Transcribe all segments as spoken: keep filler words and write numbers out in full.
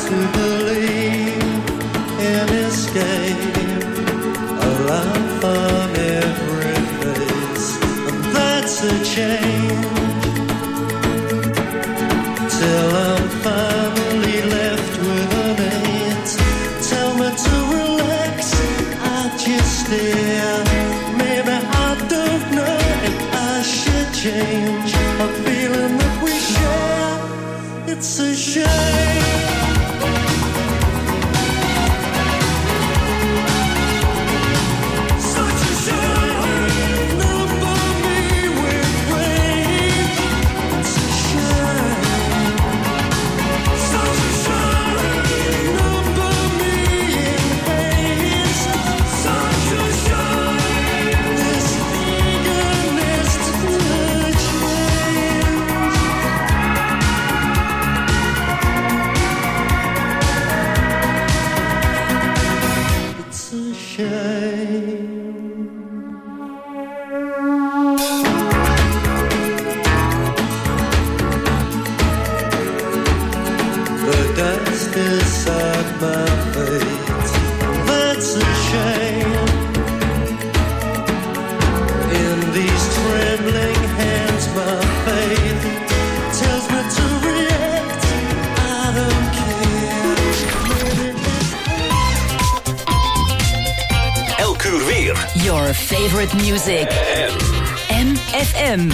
Your favorite music. M F M.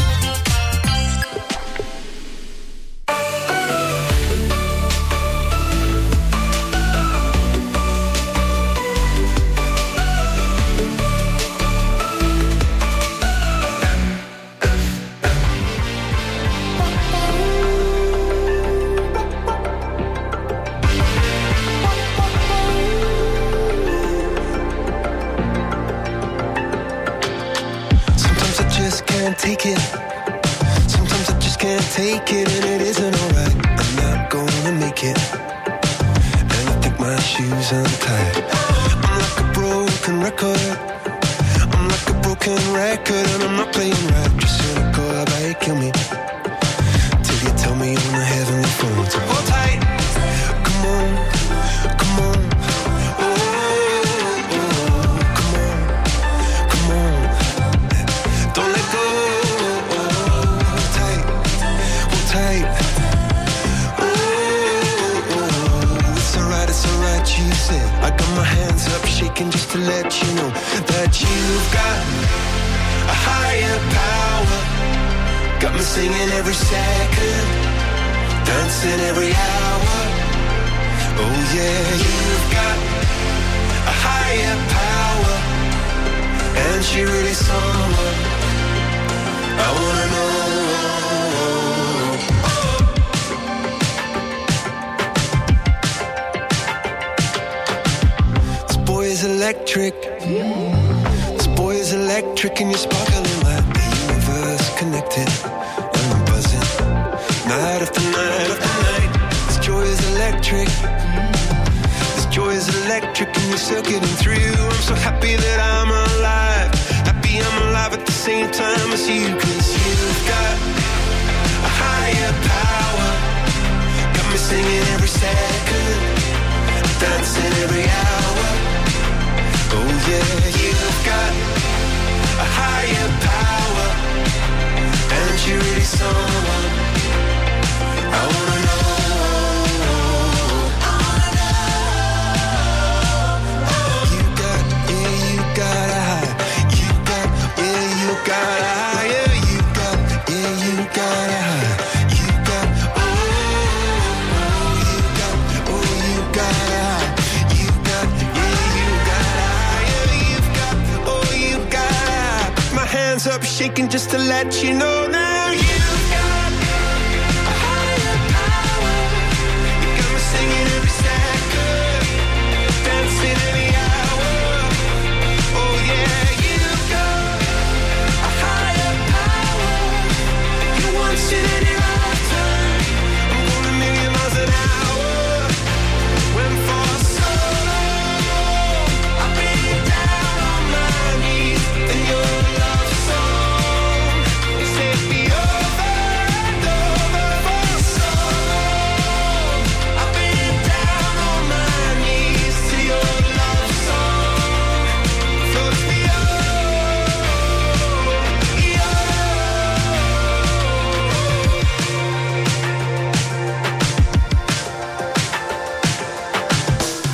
Take it. Sometimes I just can't take it, and it isn't alright. I'm not gonna make it, and I think my shoes untied. I'm like a broken record. I'm like a broken record, and I'm not playing right. Just cynical, how about you kill me till you tell me on the heavenly phone. So hold tight, come on, come on. I got my hands up shaking just to let you know that you've got a higher power. Got me singing every second, dancing every hour. Oh yeah, you've got a higher power, and she really someone I wanna know. Electric, this boy is electric, and you're sparkling like the universe connected. And I'm buzzing, night after night after night. This joy is electric, this joy is electric, and you're circuiting through. I'm so happy that I'm alive, happy I'm alive at the same time as you. 'Cause you've got a higher power, got me singing every second, dancing every hour. Oh yeah, you've got a higher power, and you're really someone I wanna know. I wanna know. You got, yeah, you got a high. You got, yeah, you got a higher. You got, yeah, you got a high. You got, oh, oh, you got, oh, you got a high. You got, yeah, you got a hands up shaking just to let you know now you've got a higher power. You got me singing every second, dancing every hour. Oh yeah, you've got a higher power. You once in any lifetime. I'm going a million miles an hour. When for so long I've been down on my knees, and your love song, you set me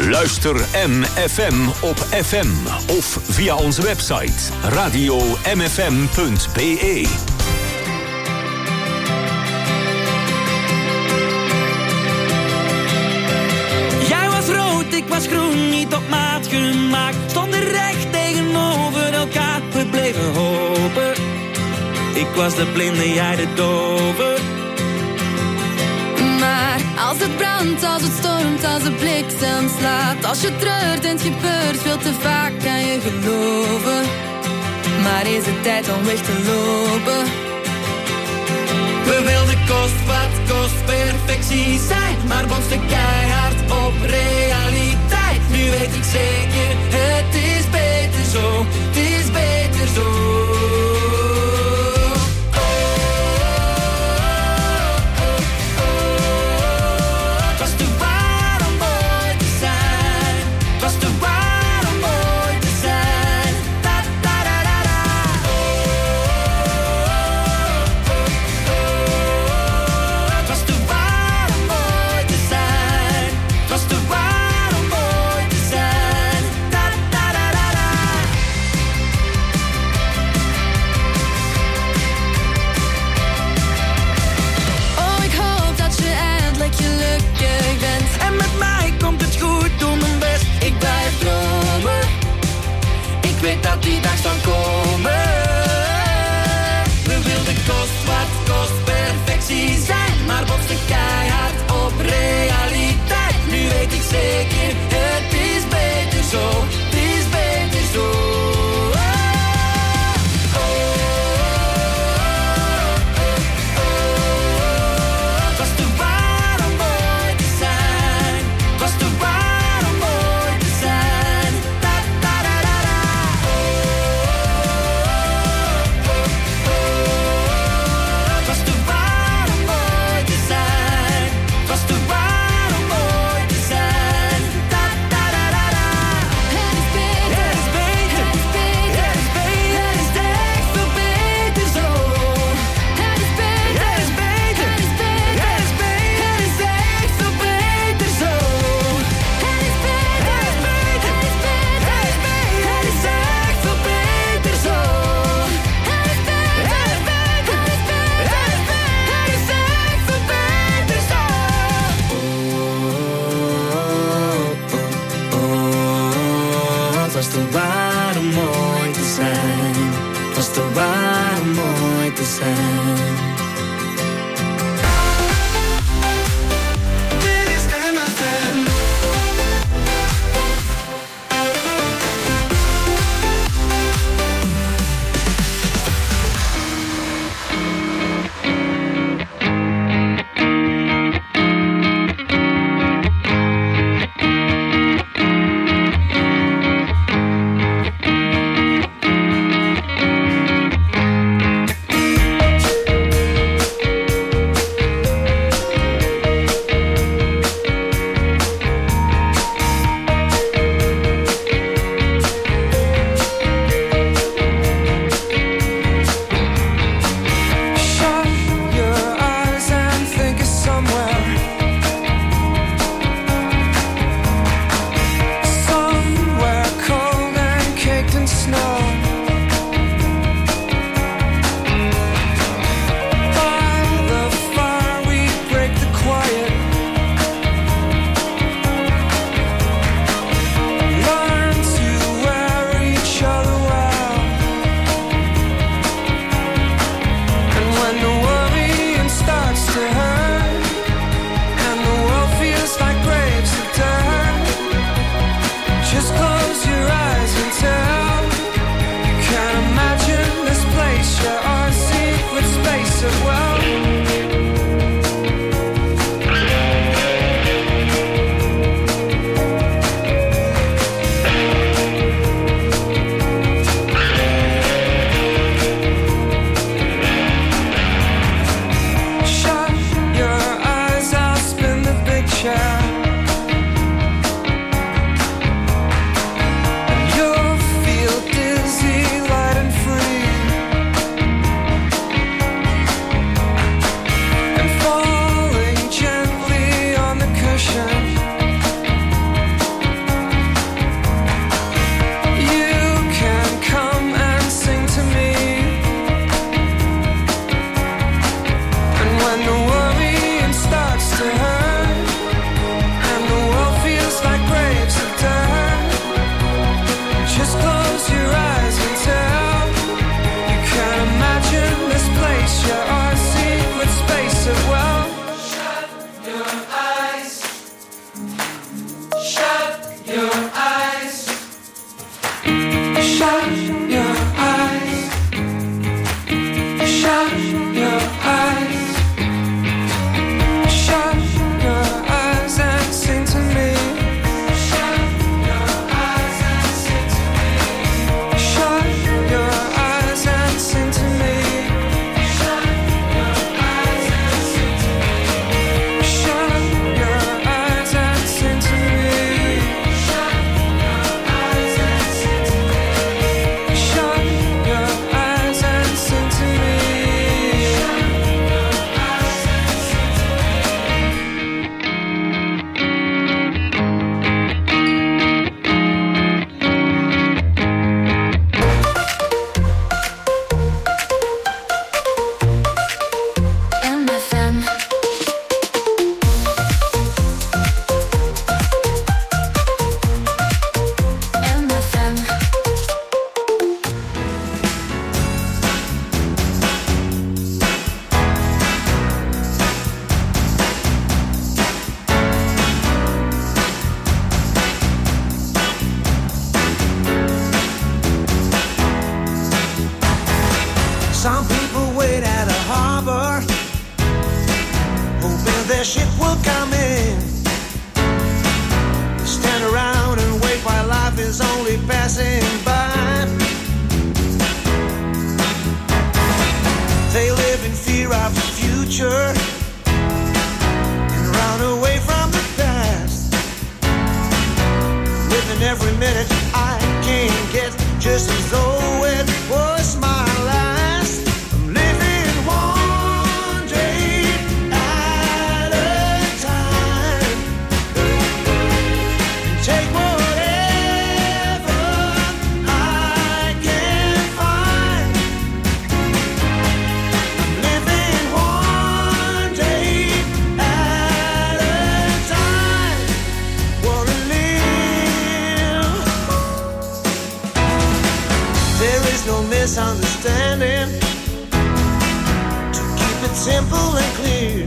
Luister M F M op F M of via onze website radio m f m punt b e. Jij was rood, ik was groen, niet op maat gemaakt. Stonden recht tegenover elkaar, we bleven hopen. Ik was de blinde, jij de dove. Maar als het brandt, als het stormt, als de bliksem slaat, als je treurt en het gebeurt veel te vaak, kan je geloven. Maar is het tijd om weg te lopen? We wilden kost wat kost perfectie zijn, maar botsten keihard op realiteit. Nu weet ik zeker, het is beter zo, het is beter zo. Ik weet dat die dag zal komen. We wilden kost wat kost perfectie zijn, maar botsten keihard op realiteit. Nu weet ik zeker, het is beter zo, het is beter zo. no misunderstanding. To keep it simple and clear,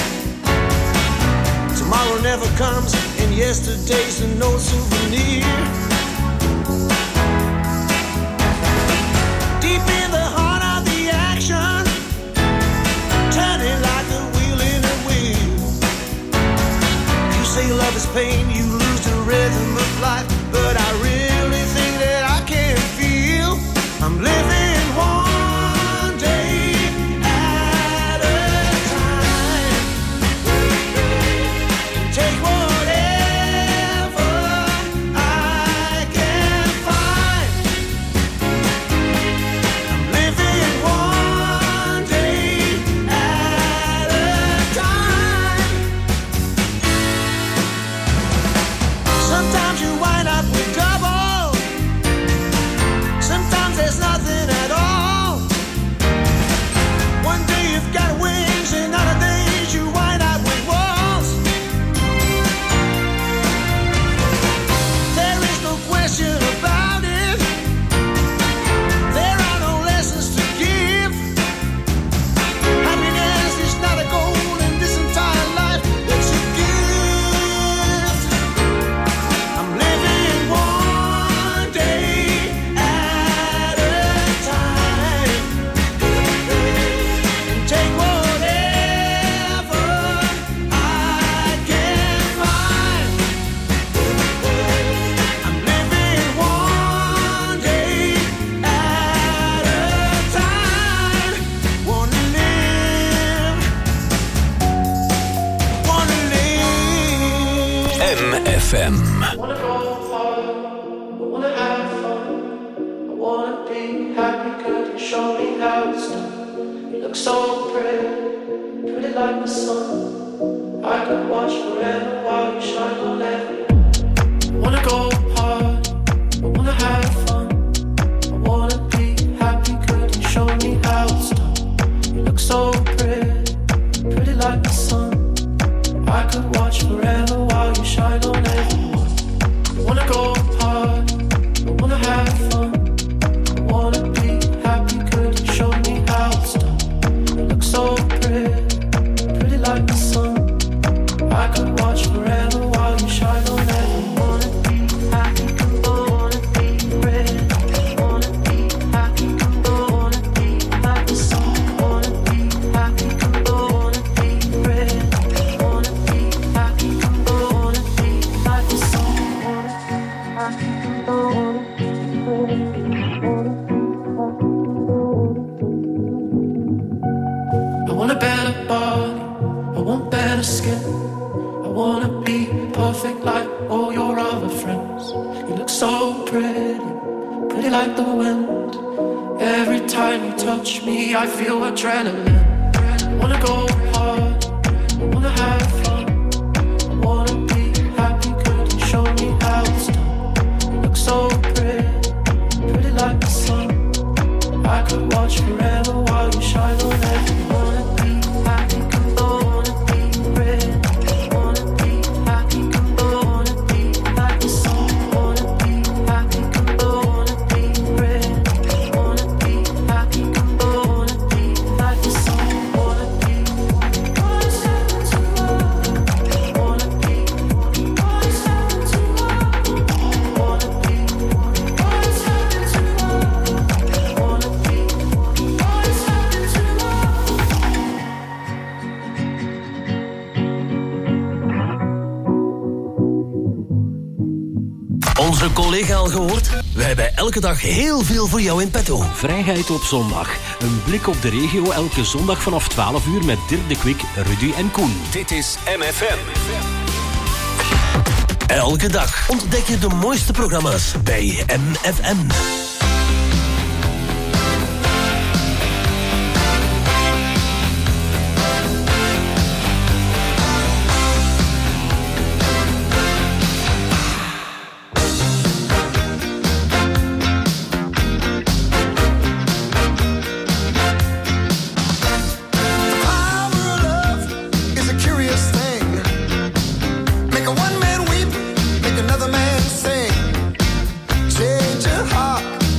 tomorrow never comes, and yesterday's an old souvenir. Deep in the heart of the action, turning like a wheel in a wheel. You say love is pain, you lose the rhythm of life, but I really think that I can feel I'm living one day at a time. Take whatever I can find. I'm living one day at a time. Sometimes you wind up with double, sometimes there's nothing at all. One day you've got wings, and other days you wind up with walls. There is no question about it, there are no lessons to give. Happiness is not a goal in this entire life, it's a gift. I'm living one day at a time, and take whatever I can find. I'm living one day at a time. Wanna live, wanna live. M F M. Wanna go far, I wanna have fun, I wanna be happy, could you show me how it's done? You look so pretty, pretty like the sun. I could watch forever while you shine on everyone. I wanna go hard, I wanna have fun, I wanna be happy, could you show me how it's done? You look so pretty, pretty like the sun. I could watch forever while you shine on everyone. I wanna go hard, I wanna have fun, I wanna be happy, could you show me how it's done? You look so pretty, pretty like the sun. I could watch forever while you shine on everyone. Wanna be happy, wanna be pretty, wanna be happy, wanna be like the sun. Wanna be happy, wanna be pretty, wanna be happy, wanna be like the sun. Wanna be happy, wanna be pretty, I want a better body, I want better skin, I wanna be perfect like all your other friends. You look so pretty, pretty like the wind. Every time you touch me, I feel adrenaline. I wanna go hard, I wanna have fun, I wanna be happy, could you show me how it's done? You look so pretty, pretty like the sun. I could watch forever while you shine on everyone. Wanna be happy, wanna be pretty, wanna be happy, wanna be like the sun. Wanna be happy, wanna be pretty, wanna be happy, wanna be like the sun. Wanna be, what's happened to love? Wanna be, what's happened to love? Wanna be, what's happened to love? Wanna be, what's happened to love? Onze collega al gehoord? We hebben elke dag heel veel voor jou in petto. Vrijheid op zondag. Een blik op de regio elke zondag vanaf twaalf uur met Dirk de Kwik, Rudy en Koen. Dit is M F M. Elke dag ontdek je de mooiste programma's bij M F M. Make a one man weep, make another man sing. Change your heart.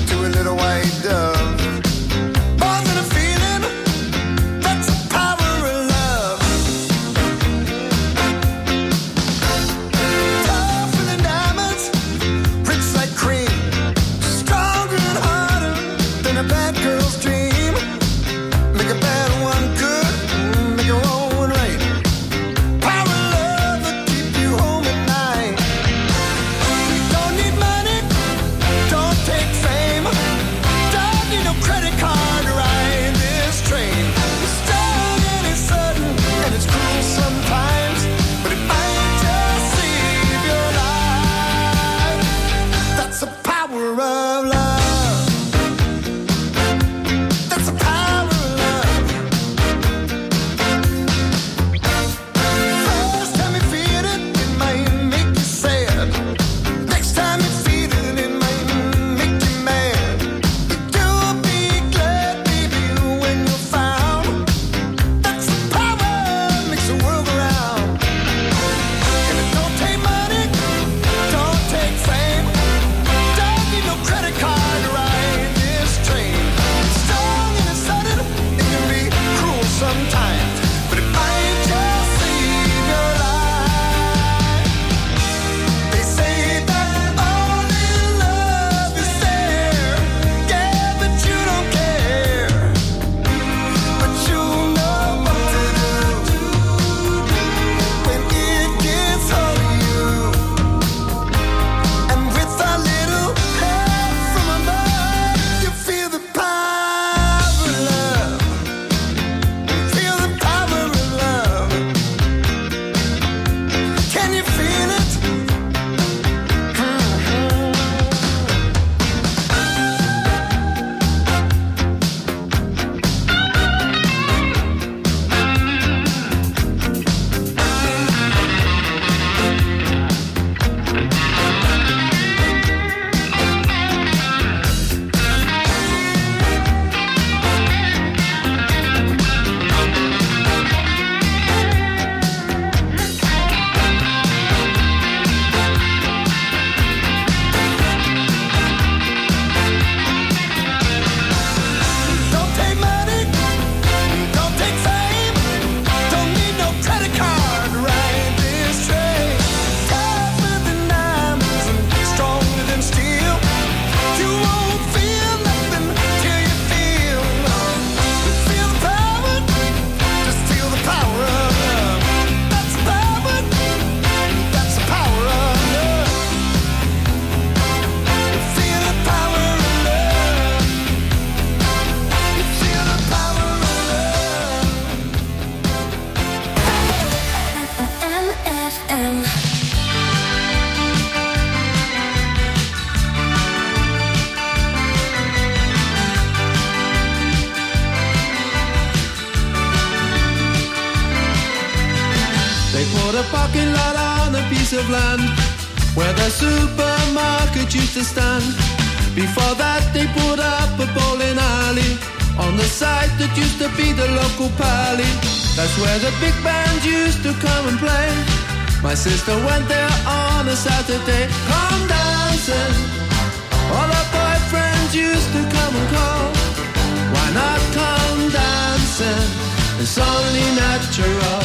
a parking lot on a piece of land where the supermarket used to stand. Before that they put up a bowling alley on the site that used to be the local pally. That's where the big band used to come and play. My sister went there on a Saturday. Come dancing, all her boyfriends used to come and call. Why not come dancing? It's only natural.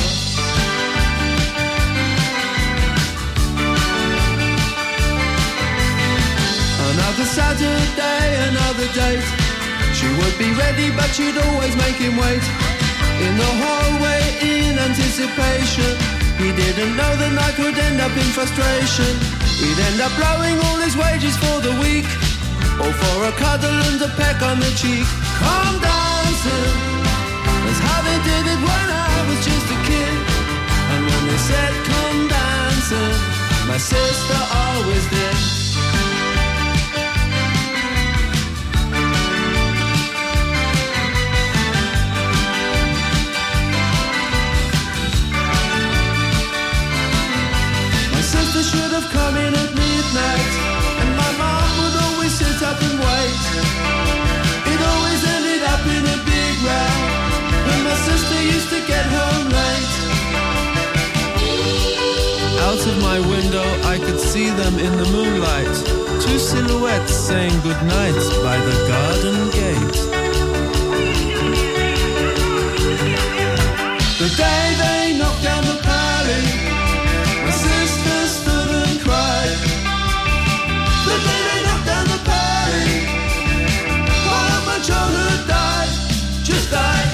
Another Saturday, another date. She would be ready, but she'd always make him wait. In the hallway, in anticipation. He didn't know the night would end up in frustration. He'd end up blowing all his wages for the week, or for a cuddle and a peck on the cheek. Come dancing, that's how they did it when I was just a kid. And when they said come dancing, my sister always did. Sister should have come in at midnight, and my mom would always sit up and wait. It always ended up in a big row, and my sister used to get home late. Out of my window I could see them in the moonlight, two silhouettes saying goodnight by the garden gate. The day they knocked down the pally, my sister stood and cried. The day they knocked down the party, all of my childhood died, just died.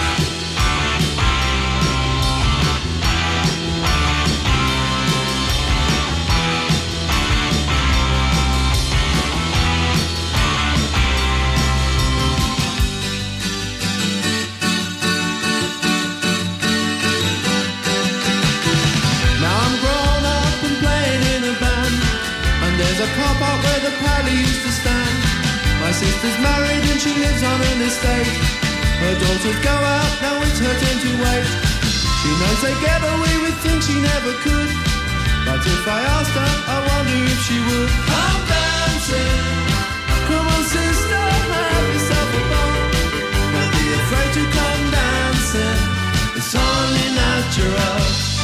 There's a car park where the pally used to stand. My sister's married and she lives on an estate. Her daughters go out, now it's her turn to wait. She knows they get away with things she never could, but if I asked her, I wonder if she would. Come dancing, come on sister, have yourself a ball. Don't be afraid to come dancing, it's only natural.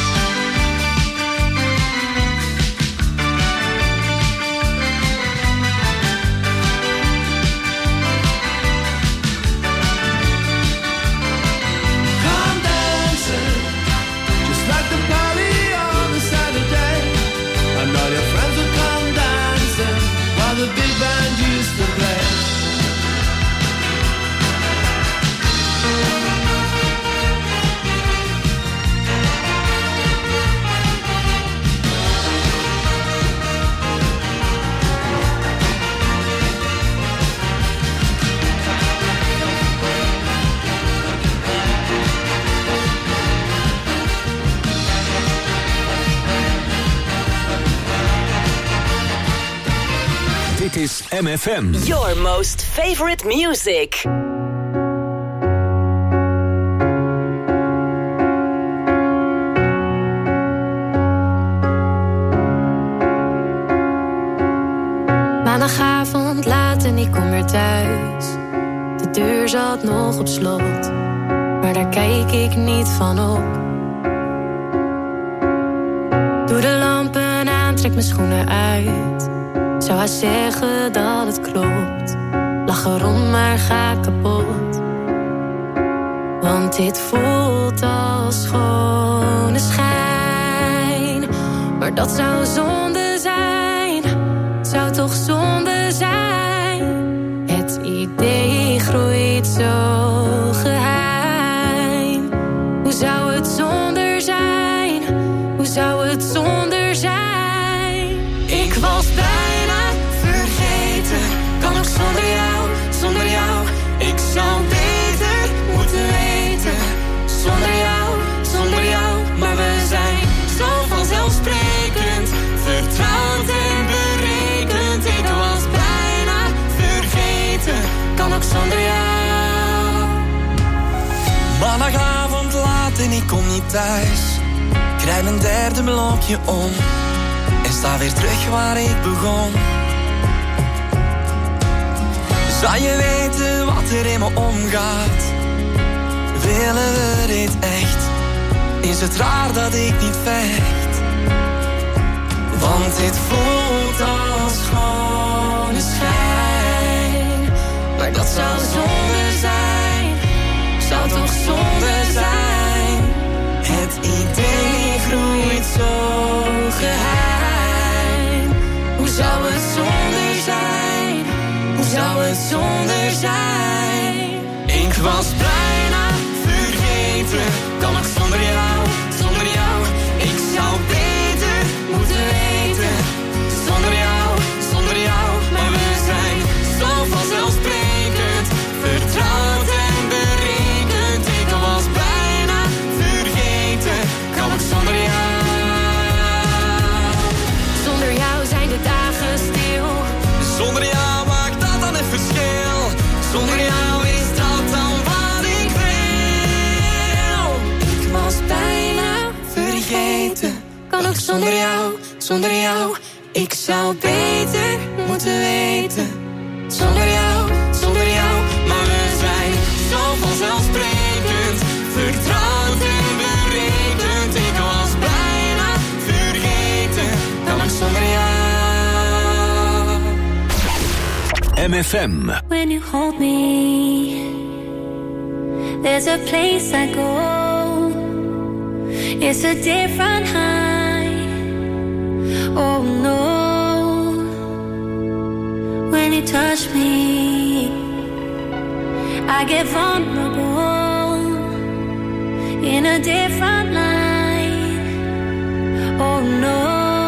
The big band used to play. Dit is M F M. Your most favorite music. Maandagavond laat en ik kom weer thuis. De deur zat nog op slot, maar daar kijk ik niet van op. Doe de lampen aan, trek mijn schoenen uit. Zou hij zeggen dat het klopt? Lach erom, maar ga kapot. Want dit voelt als schone schijn. Maar dat zou zonde zijn. Zou toch zonde zijn. Het idee groeit zo geheim. Hoe zou het zonder zijn? Hoe zou het zonder zijn? Ik was bijna vergeten. Kan ook zonder jou, zonder jou. Ik zou beter moeten weten. Zonder jou, zonder jou. Maar we zijn zo vanzelfsprekend. Vertrouwd en berekend. Ik was bijna vergeten. Kan ook zonder jou. Maandagavond laat en ik kom niet thuis. Ik Krijg mijn derde blokje om en sta weer terug waar ik begon. Zou je weten wat er in me omgaat? Willen we dit echt? Is het raar dat ik niet vecht? Want dit voelt als schone schijn. Maar dat zou zonde zijn, zou toch zonde zijn. Het idee groeit zo geheim. Hoe zou het zonder zijn? Hoe zou het zonder zijn? Ik was bijna vergeten, kan ik zonder jou, zonder jou. Ik zou beter moeten weten, zonder jou, zonder jou. Maar we zijn zo vanzelfsprekend, vertrouwd en berekend. Ik was bijna vergeten, kan ik zonder jou. Zonder jou zijn de dagen stil. Zonder jou maakt dat dan het verschil. Zonder jou is dat dan wat ik wil. Ik was bijna vergeten, kan ook zonder jou, zonder jou. Ik zou beter moeten weten, zonder jou, zonder jou. Maar we zijn zo vanzelfsprekend, vertrouwd en berekend. Ik was bijna vergeten, kan ook zonder jou. M F M. When you hold me, there's a place I go. It's a different high. Oh no. When you touch me, I get vulnerable in a different light. Oh no.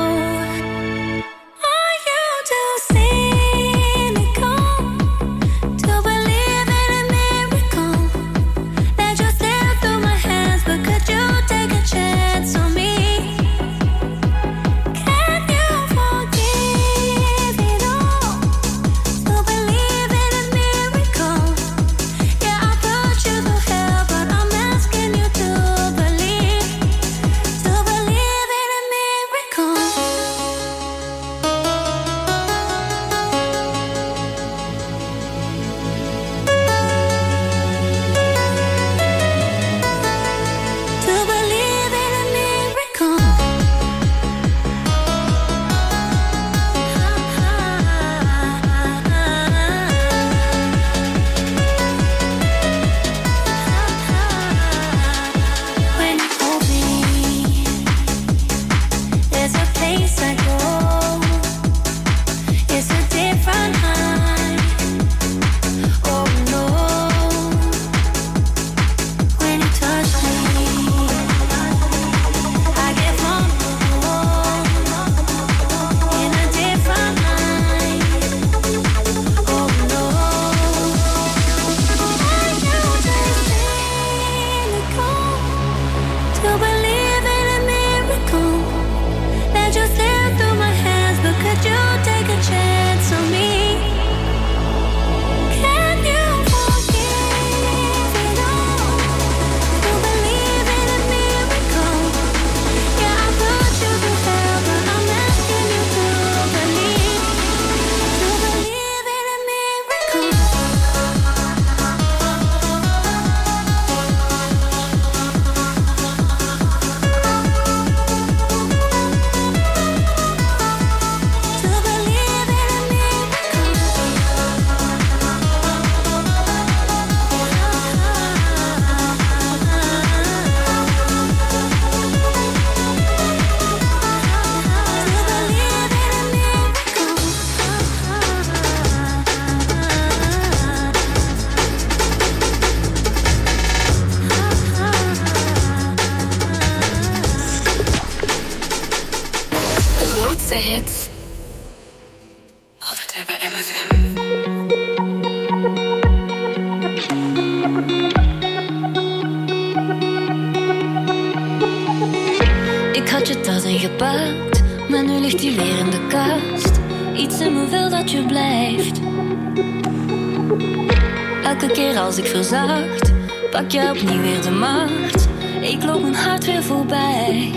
Elke keer als ik verzacht, pak je opnieuw weer de macht. Ik loop mijn hart weer voorbij.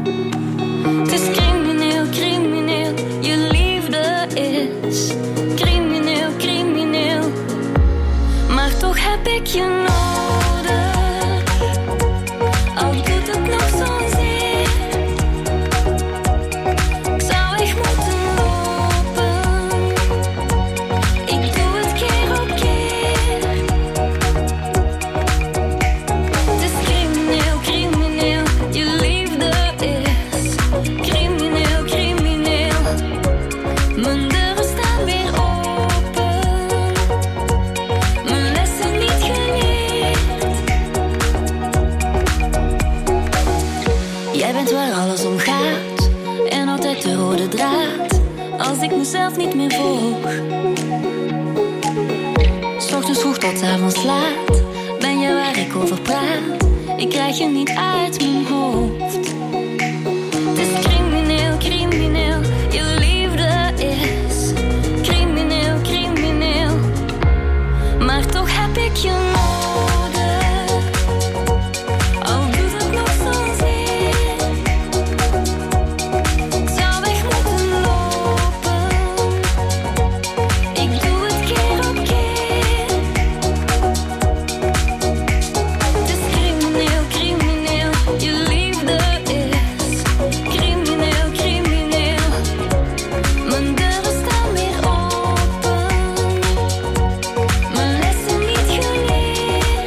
Het is crimineel, crimineel, je liefde is crimineel, crimineel. Maar toch heb ik je nodig. Al doet het nog zo'n zeer. Ik zou echt moeten lopen. Ik doe het keer op keer. Het is crimineel, crimineel, je liefde is crimineel, crimineel. Mijn deuren staan weer open. Mijn lessen niet geleerd. Jij bent waar alles om gaat en altijd de rode draad. Als ik mezelf niet meer volg, 's ochtends vroeg tot 's avonds laat, ben jij waar ik over praat. Ik krijg je niet uit mijn hoofd. Het is crimineel, crimineel, je liefde is crimineel, crimineel. Maar toch heb ik je nodig. Al doet het nog zo'n zeer. Ik zou weg moeten lopen. Ik doe het keer op keer. Het is crimineel, crimineel, je liefde is crimineel, crimineel. Mijn deuren staan weer open. Mijn lessen niet geleerd.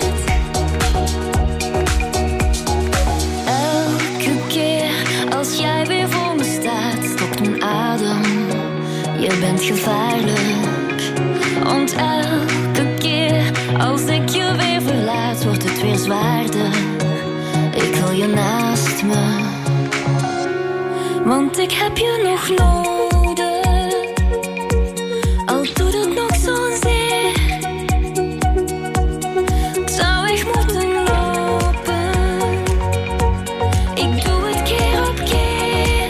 Elke keer als jij weer voor me staat, stokt mijn adem. Je bent gevaarlijk. Want elke keer als ik je weer verlaat, wordt het weer zwaarder. Ik wil je naast me, want ik heb je nog nodig. Al doet het nog zo'n zeer. Ik zou echt moeten lopen. Ik doe het keer op keer.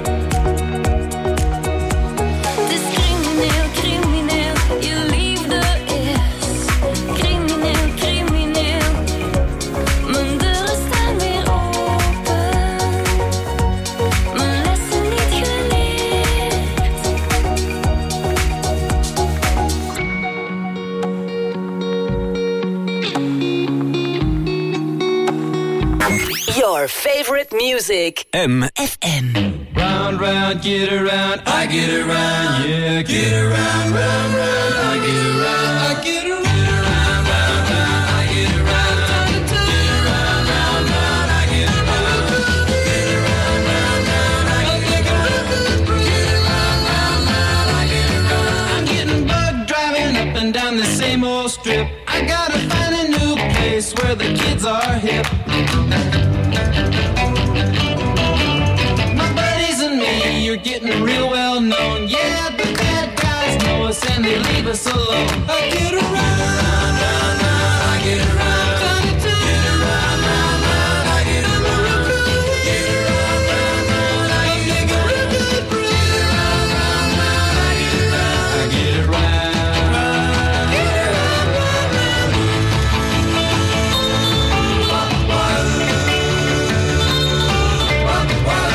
Het is crimineel, crimineel, je liefde is crimineel, crimineel. Mijn deuren staan weer open. Mijn lessen niet geleerd. Your favorite music. M. F M. Round, round, get around, I get around, yeah, get around, round, round, I get around, I get around, round, round, round, I get around, get around, round, round, I get around, get around, round, round, I get around, get around, round, round, I get around. I'm getting bugged driving up and down the same old strip. I gotta find a new place where the kids are hip. You're getting real well known. Yeah, the bad guys know us and they leave us alone. I get around, round, round, round, I get around. Get around, round, round, I get around. Get around, round, round, I get around. Get around, round, round, I get around. I get around. Get around, round, round. Wah, wah. Wah, wah.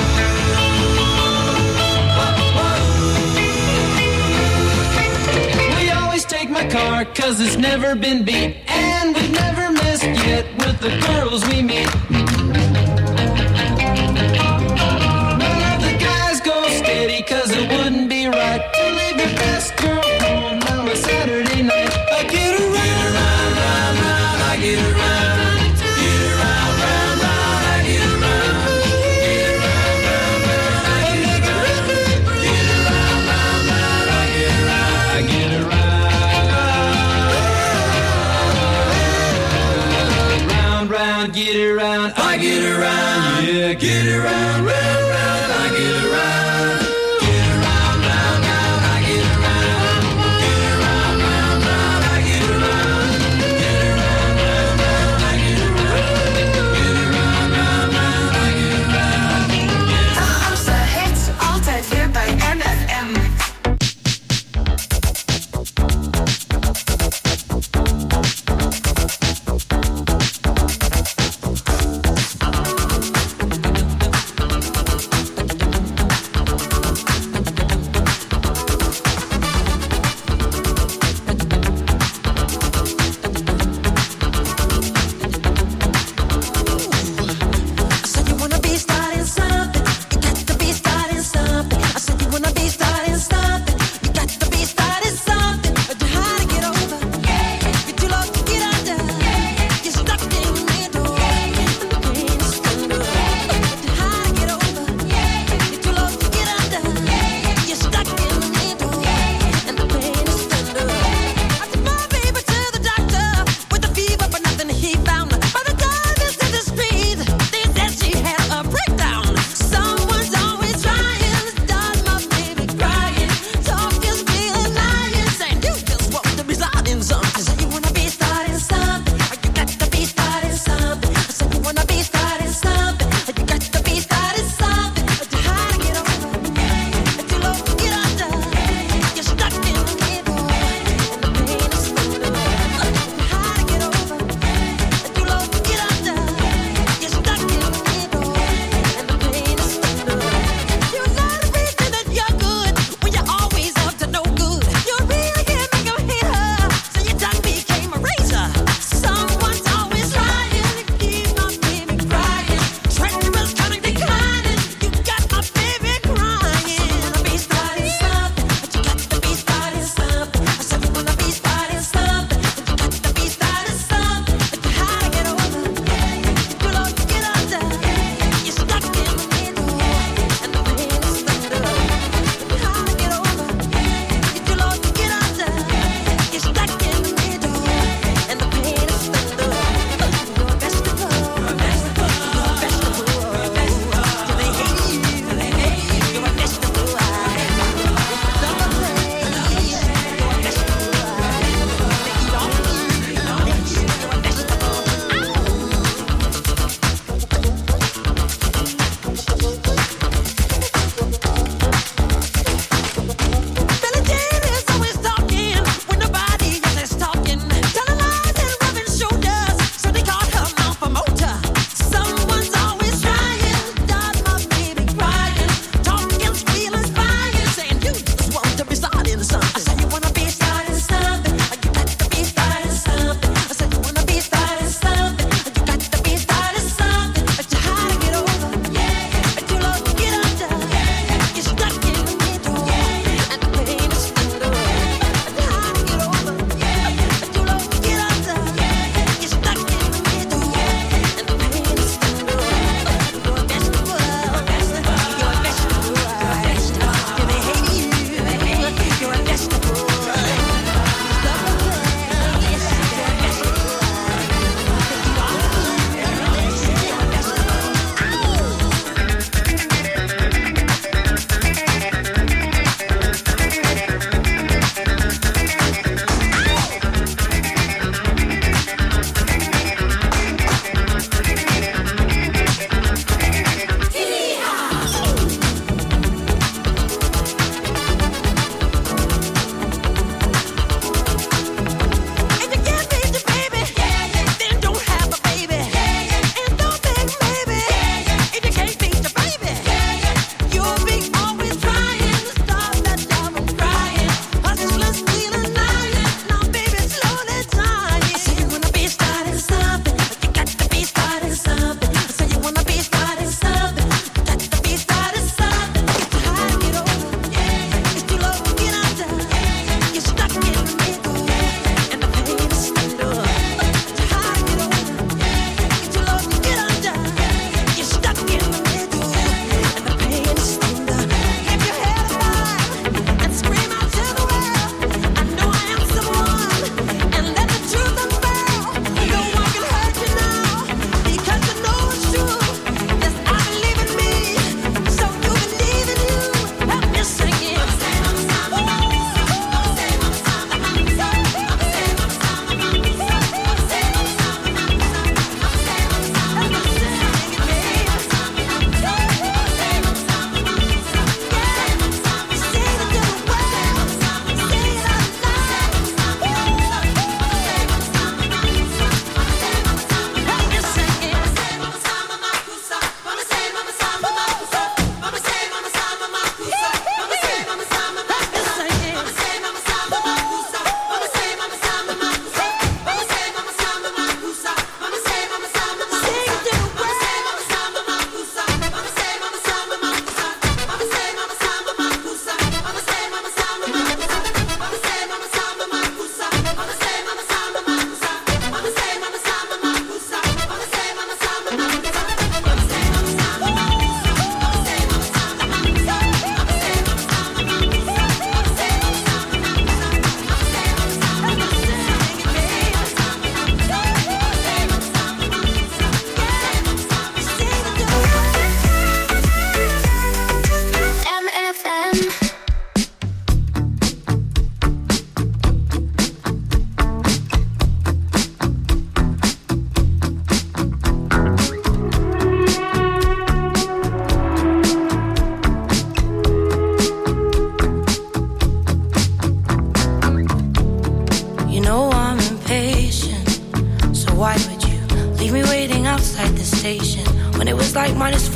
My car, cause it's never been beat, and we've never missed yet with the girls we meet. None of the guys go steady, cause it wouldn't be right to leave your best girl home on a Saturday night. I get around, round, round, round, I get around. Get around, round, round, I get around. Get around, round, round, I get around. Get around, round, round, I get around. I get around. Round, get around.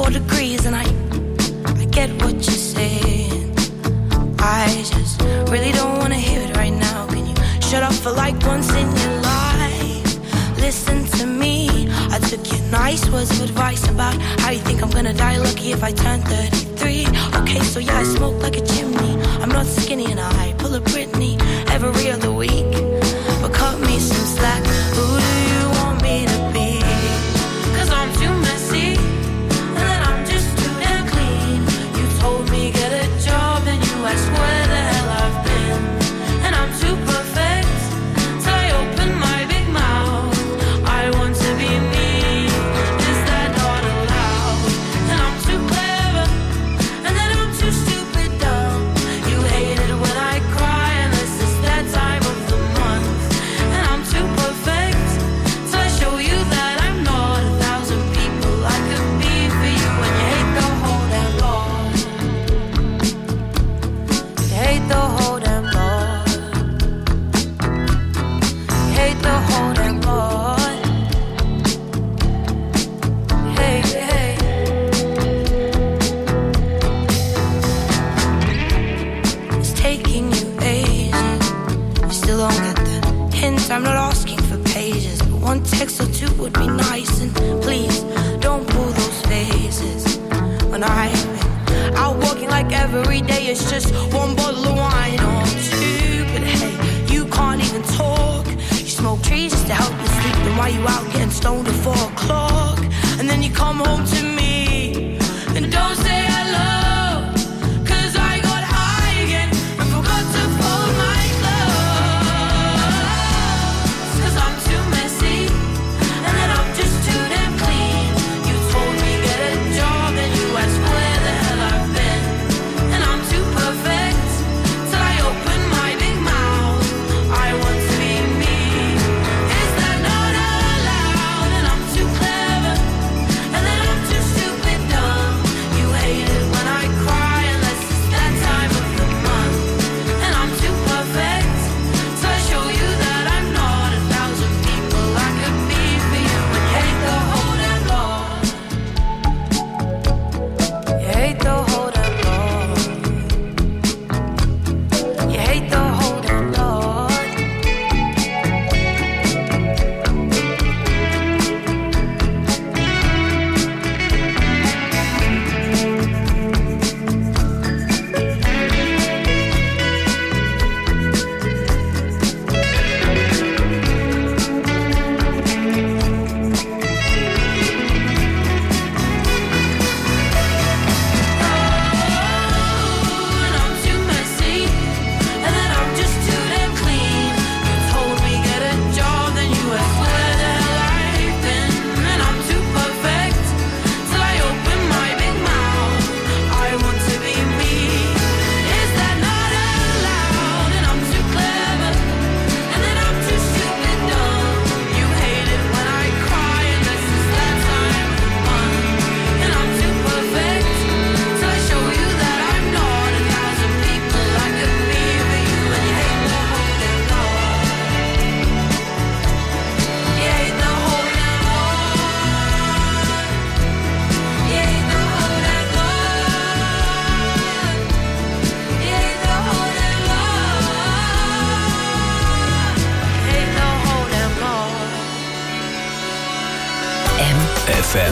four degrees, and I, I get what you're saying. I just really don't want to hear it right now. Can you shut up for like once in your life? Listen to me. I took your nice words of advice about how you think I'm gonna die lucky if I turn thirty-three. Okay, so yeah, I smoke like a chimney. I'm not skinny and I pull a Britney every other week. But cut me some slack. Who do you want me to be? Cause I'm too messy, and then I'm just too damn clean. You told me get a job, and you asked where the hell I've been. And I'm too perfect till I open my big mouth. I want to be me. Is that not allowed? And I'm too clever, and then I'm too stupid dumb. You hate it when I cry, unless it's that time of the month. And I'm too perfect till I show you that I'm not a thousand people I could be for you. And you hate the whole damn lot. You hate the whole damn lot. You hate the whole damn lot. Hey, hey. It's taking you ages. You still don't get the hint. I'm not asking for pages, but one text or two would be nice. And please don't pull those faces. When I've been out walking like every day, it's just one bottle of wine or two. But hey, you can't even talk. You smoke trees just to help you sleep. Then why you out getting stoned at four o'clock? And then you come home to me and don't say hello. Cause I got high again and forgot to fold my clothes. Cause I'm too messy, and then I'm just too damn clean. You told me get a job, and you asked where the hell I've been. And I'm too perfect till I open my big mouth. I want to be me. Is that not allowed? And I'm too clever, and then I'm too stupid dumb. You hate it when I cry, unless it's that time of the month. And I'm too perfect till I show you that I'm not a thousand people I could be for you. And you hate the whole damn lot. You hate the whole damn lot. You hate the whole damn lot. And I'm too messy, and then I'm just too damn clean. You told me get a job, then you asked where the hell I've been. And I'm too perfect till I open my big mouth. I want to be me. Is that not allowed? And I'm too clever, and then I'm too stupid dumb. You hate it when I cry, unless it's that time of the month. And I'm too perfect till I show you that I'm not a thousand people I could be for you. And you hate the whole damn lot. You hate the whole damn lot. You hate the whole damn lot. You hate the whole damn lot. You hate the whole damn lot. F M.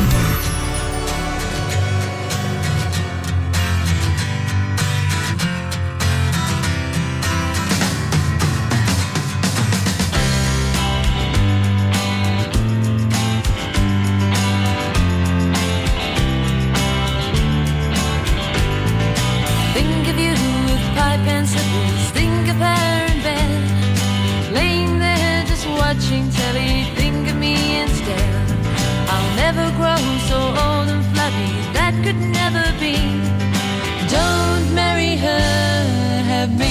Think of you with pipe and slippers. Think of her in bed, laying there just watching telly. Think of me instead. I'll never grow so old and flabby. That could never be. Don't marry her, have me.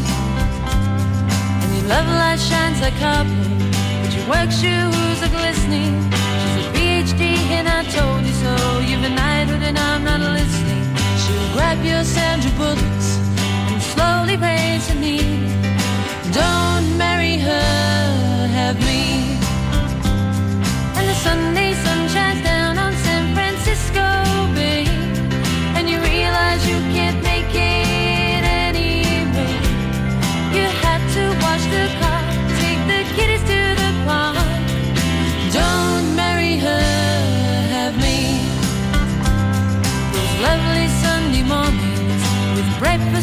And your love light shines like copper, but your work shoes are glistening. She's a P H D and I told you so. You've a knighthood and I'm not listening. She'll grab your Sandra Bullets and slowly raise her knee. Don't marry her, have me. And the Sunday sun shines down on San Francisco Bay.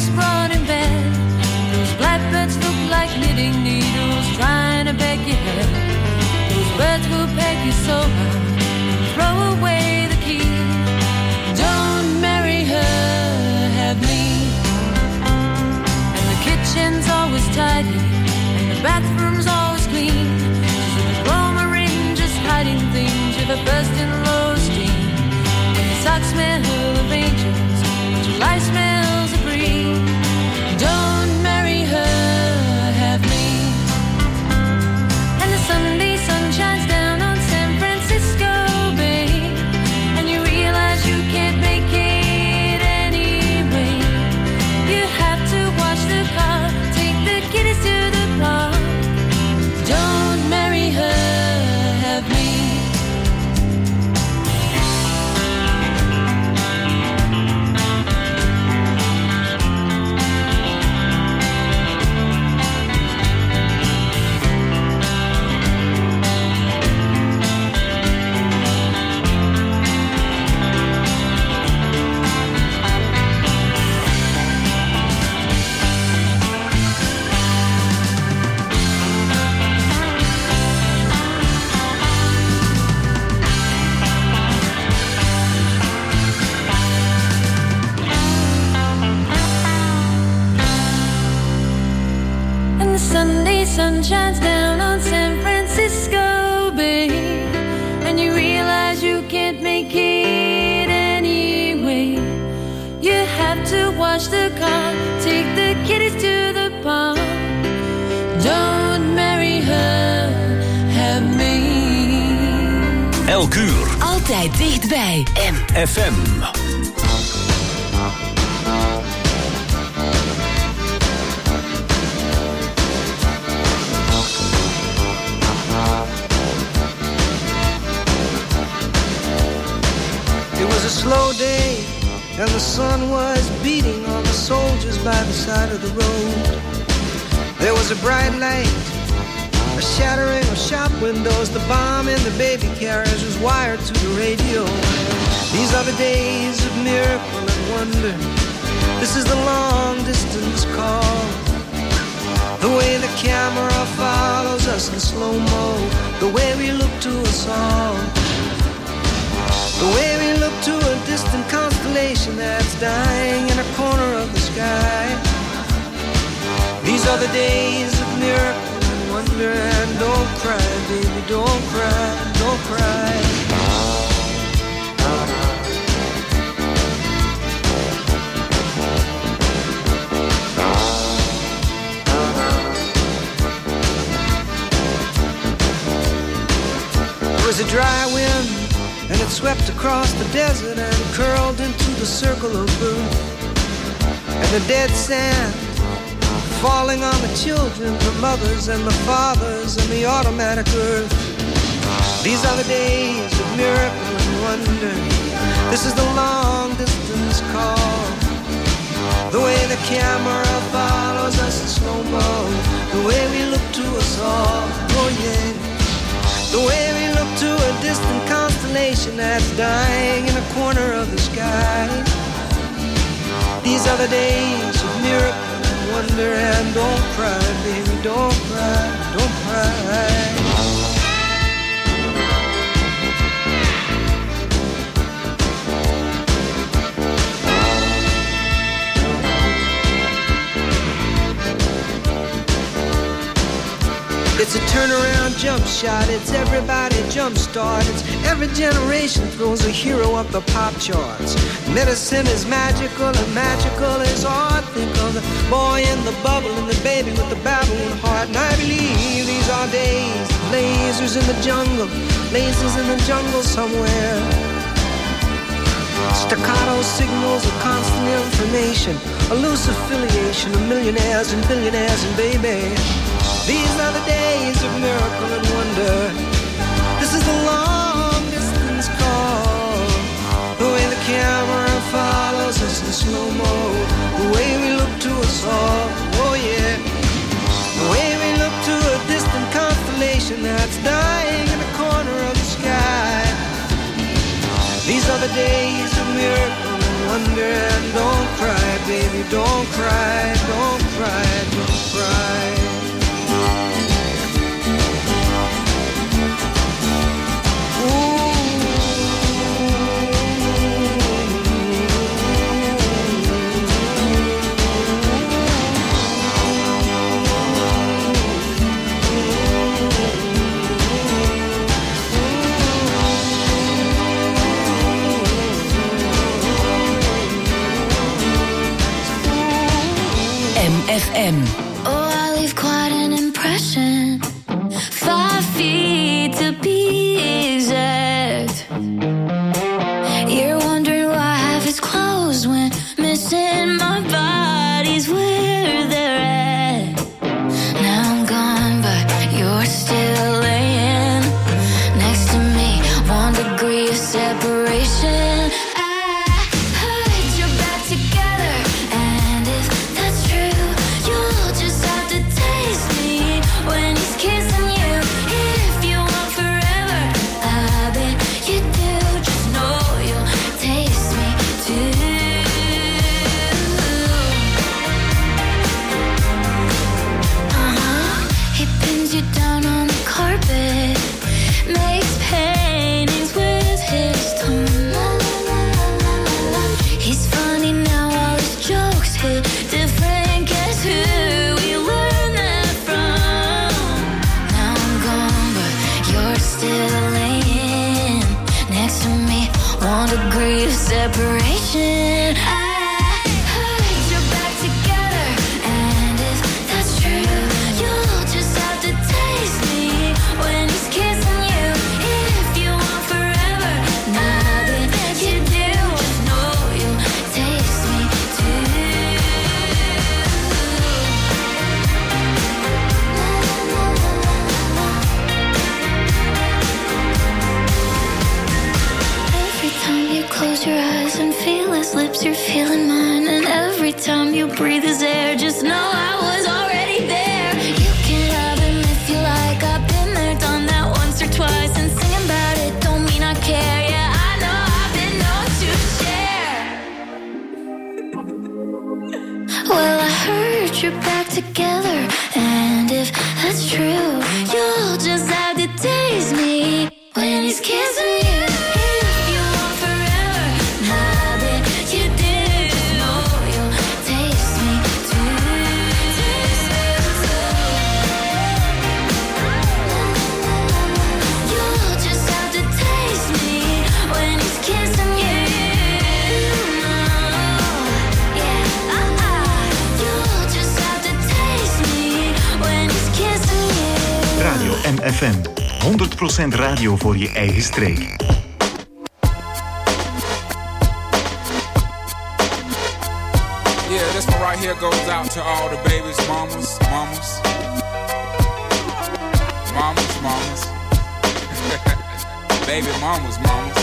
just brought in bed. Those blackbirds look like knitting needles trying to beg your head. Those birds will peg you so hard, throw away the key. Don't marry her, have me. And the kitchen's always tidy, and the bathroom's always clean. She's a diploma ring, just hiding things with a burst-in-low steam. And the socks smell of angels, July smells of breeze. Don't marry her, have me. And the Sunday sun shines down on San Francisco Bay, and you realize you can't make it anyway. You have to wash the car, take the kiddies to the park. Don't marry her, have me. Sunday sun shines down on San Francisco Bay, and you realize you can't make it anyway. You have to wash the car, take the kiddies to the park. Don't marry her, have me. Elk uur. Altijd dichtbij. M F M. A slow day, and the sun was beating on the soldiers by the side of the road. There was a bright light, a shattering of shop windows. The bomb in the baby carriage was wired to the radio. These are the days of miracle and wonder. This is the long distance call. The way the camera follows us in slow-mo, the way we look to us all. The way we look to a distant constellation that's dying in a corner of the sky. These are the days of miracle and wonder. And don't cry, baby, don't cry, don't cry. There was a dry wind, and it swept across the desert and curled into the circle of birth. And the dead sand falling on the children, the mothers and the fathers and the automatic earth. These are the days of miracle and wonder. This is the long distance call. The way the camera follows us in slow-mo, the way we look to us all, oh yeah. The way we look to a distant constellation that's dying in a corner of the sky. These are the days of miracle and wonder. And don't cry, baby, don't cry, don't cry. It's a turnaround jump shot, it's everybody jump start. It's every generation throws a hero up the pop charts. Medicine is magical and magical is art. Think of the boy in the bubble and the baby with the baboon heart. And I believe these are days of lasers in the jungle, lasers in the jungle somewhere. Staccato signals of constant information, a loose affiliation of millionaires and billionaires and baby. These are the days of miracle and wonder. This is the long distance call. The way the camera follows us in slow-mo, the way we look to us all, oh yeah. The way we look to a distant constellation that's dying in the corner of the sky. These are the days of miracle and under and don't cry, baby, don't cry, don't cry, don't cry. F M. Oh, I leave quite an impression. Five feet to be exact. You're wondering why half is closed when missing my body's where they're at. Now I'm gone, but you're still laying next to me. One degree of separation. Separation. I put you back together, and if that's true, you'll just have to taste me when he's kissing you. If you want forever, nothing you do, just know you'll taste me too. Every time you close your eyes and feel his lips, you're feeling mine. And every time you breathe his air, just know I was already there. You can love him if you like. I've been there, done that once or twice. And singing about it don't mean I care. Yeah, I know I've been known to share. Well, I heard you're back together, and if that's true, you'll just have to taste me when he's kissing you. M F M. honderd procent radio voor je eigen streek. Yeah, this one right here goes out to all the babies, mamas, mamas. Mamas, mamas. Baby mamas, mamas.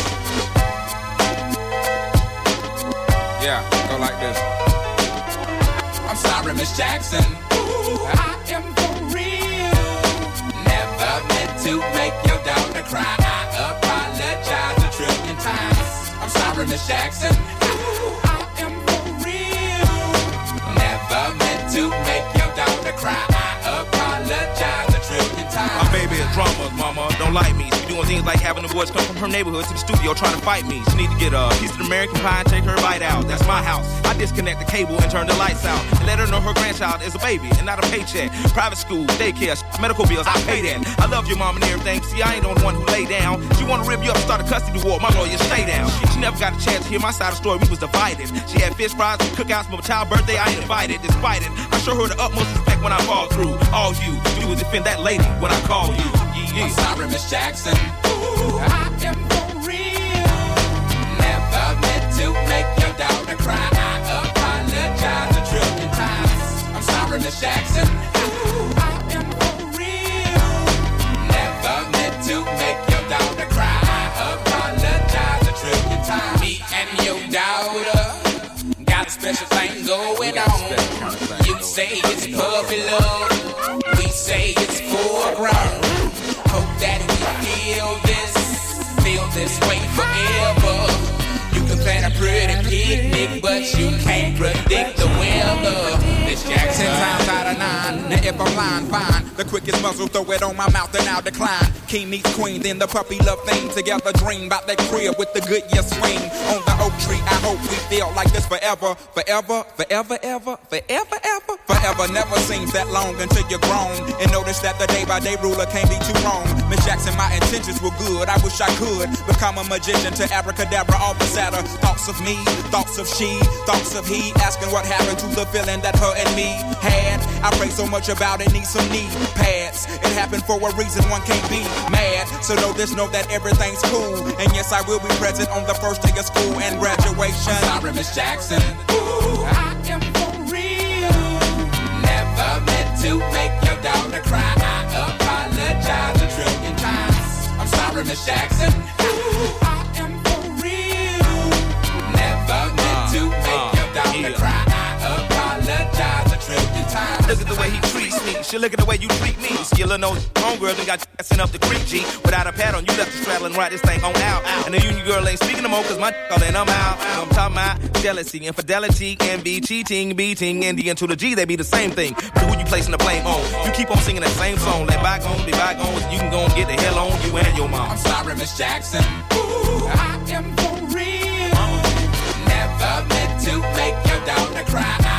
Yeah, go like this. I'm sorry, Miss Jackson. Ooh, I am for real. Never meant to make your daughter cry. I apologize a trillion times. I'm sorry, Miss Jackson. Ooh, I am for real. Never meant to make your daughter cry. I apologize a trillion times. My baby is drama, mama. Don't like me. She doing things like having the boys come from her neighborhood to the studio trying to fight me. She need to get a piece of American pie and take her bite out. That's my house. I disconnect the cable and turn the lights out and let her know her grandchild is a baby and not a paycheck. Private school, daycare, medical bills, I pay that. I love your mom and everything. See, I ain't the one who lay down. She wanna rip you up and start a custody war. My lawyer, stay down. She never got a chance to hear my side of the story. We was divided. She had fish fries and cookouts for my child's birthday. I ain't invited. Despite it, I show her the utmost respect when I fall through. All you do is defend that lady when I call you. Yeah. I'm sorry, Miss Jackson. Ooh, I am for real. Never meant to make your daughter cry. I apologize a trillion times. I'm sorry, Miss Jackson. Ooh, I am for real. Never meant to make your daughter cry. I apologize a trillion times. Me and your daughter got a special thing going on. You say it's puppy love. We say it's foreground. Hope that we feel this, feel this way forever. You can plan a pretty picnic, but you can't predict the weather. Miss Jackson. Ten times out of nine. Now if I'm lying, fine. The quickest muzzle, throw it on my mouth and I'll decline. King meets queen, then the puppy love thing. Together dream about that crib with the good year swing. On the oak tree, I hope we feel like this forever. Forever, forever, ever, forever, ever. Forever never seems that long until you're grown. And notice that the day by day ruler can't be too wrong. Miss Jackson, my intentions were good. I wish I could become a magician to abracadabra all the sadder. Thoughts of me, thoughts of she, thoughts of he. Asking what happened to the feeling that her and me had. I pray so much about it, need some knee pads. It happened for a reason, one can't be mad. So know this, know that everything's cool. And yes, I will be present on the first day of school and graduation. I'm sorry, Miss Jackson. Ooh, I am for real. Never meant to make your daughter cry. I apologize a trillion times. I'm sorry, Miss Jackson. Ooh, I am for real. Never meant to make your daughter cry. I apologize a trillion times. Look at the way he treats me. She look at the way you treat me. Skillin' those homegirls and got you sent up the creek, G. Without a pad on, you left the straddle and ride this thing on out. And the union girl ain't speaking no more, cause my all in, I'm out. I'm talking about jealousy, infidelity, envy, cheating, beating, and the N to the G, they be the same thing. But who you placing the blame on? You keep on singing that same song. Let bygones be bygones, you can go and get the hell on you and your mom. I'm sorry, Miss Jackson. Ooh, I am for real. Never meant to make your daughter cry.